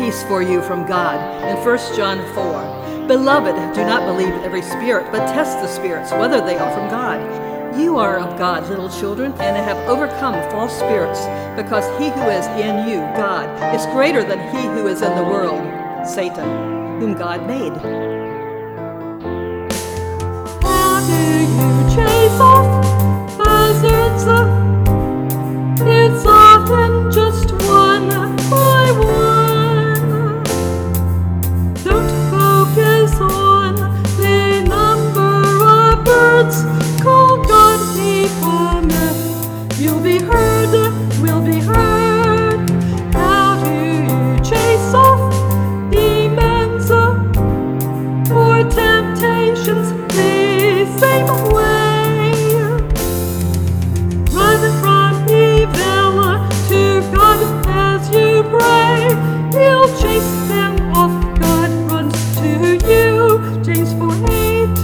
peace for you from God. In 1 John 4, Beloved, do not believe every spirit, but test the spirits, whether they are from God. You are of God, little children, and have overcome false spirits, because he who is in you, God, is greater than he who is in the world, Satan, whom God made. How do you chase off buzzards? It's often just one by one. Don't focus on the number of birds. Call God, he promised. You'll be heard, will be heard. How do you chase off demons or temptations the same way? Run from evil to God as you pray. He'll chase them off. God runs to you. James 4:8.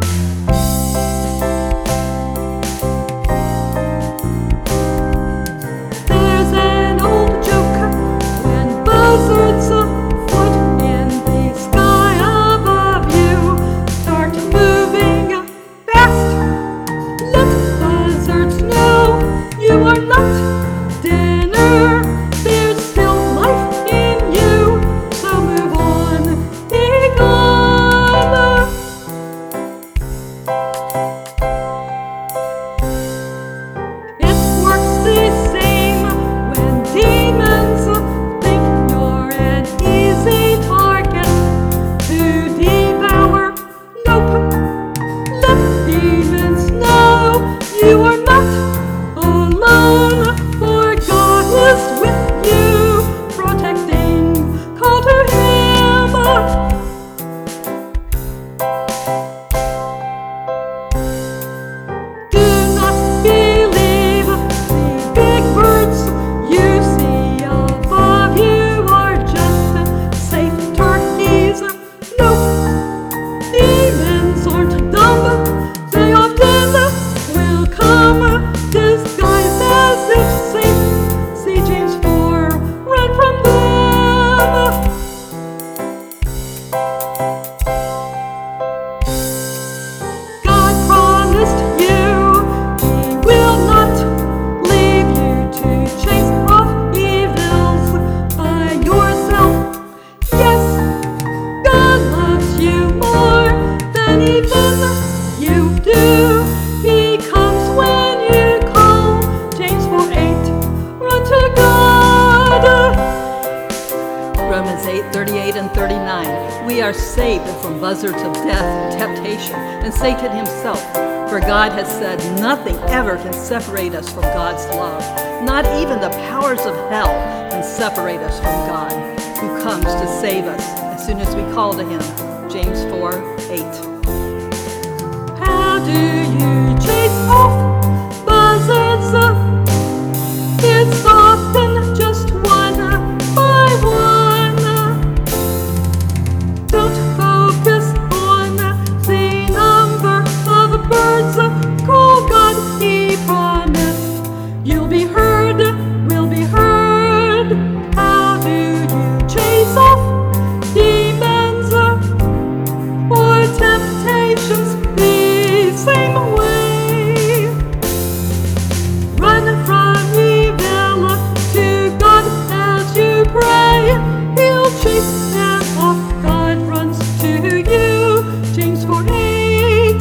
There's an old joke when buzzards float in the sky above you. Start moving fast. Let buzzards know you are not dinner. There's still life in you. So move on, be gone. It works the same when demons think you're an easy target to devour. Nope, let demons know you are not alone, for God is with you, protecting. Call to him. Do not believe the big birds you see above you are just safe turkeys. Nope, demons aren't dumb. They often will come disguised as if safe. See James 4, run from them. God promised you he will not leave you to chase off evils by yourself. Yes, God loves you more than even you do. He comes when you call. James 4:8. Run to God. Romans 8:38 and 39. We are saved from buzzards of death and temptation, and Satan himself. For God has said nothing ever can separate us from God's love. Not even the powers of hell can separate us from God, who comes to save us as soon as we call to him. James 4:8. How do you chase off buzzards? It's often just one by one. Don't focus on the number of birds. Call God, he promised. You'll be heard, will be heard. How do you chase off demons or temptations the same way? Run from evil to God as you pray. He'll chase them off. God runs to you. James 4:8.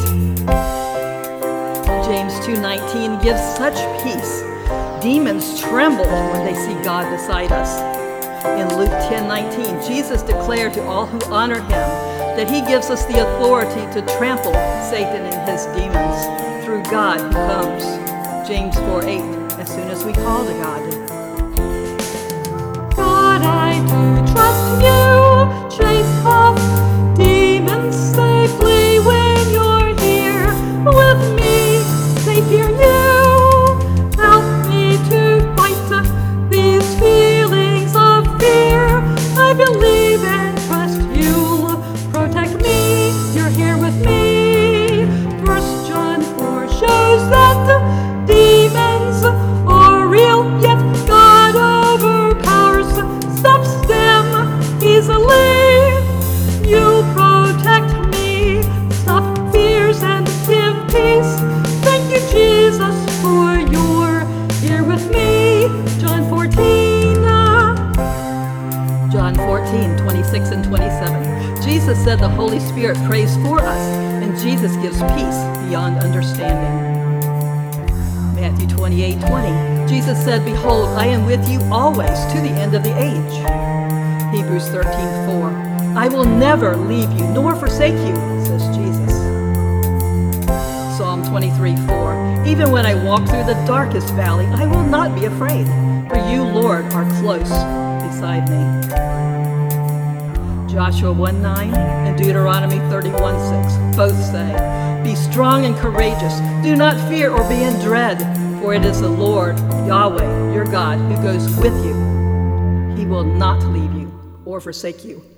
James 2:19 gives such peace. Demons tremble when they see God beside us. In Luke 10:19, Jesus declared to all who honor him that he gives us the authority to trample Satan and his demons through God who comes. James 4:8, as soon as we call to God. God, I do trust you. Chase off demons safely when you're here with me. Savior, you help me to fight these feelings of fear. I believe and trust you'll protect me. You're here with me. 1 John 4 shows that demons are real, yet 13, 26 and 27. Jesus said the Holy Spirit prays for us, and Jesus gives peace beyond understanding. Matthew 28, 20. Jesus said, "Behold, I am with you always to the end of the age." Hebrews 13, 4. "I will never leave you nor forsake you," says Jesus. Psalm 23, 4. "Even when I walk through the darkest valley, I will not be afraid, for you, Lord, are close beside me." Joshua 1:9 and Deuteronomy 31:6 both say, "Be strong and courageous. Do not fear or be in dread, for it is the Lord, Yahweh, your God, who goes with you. He will not leave you or forsake you."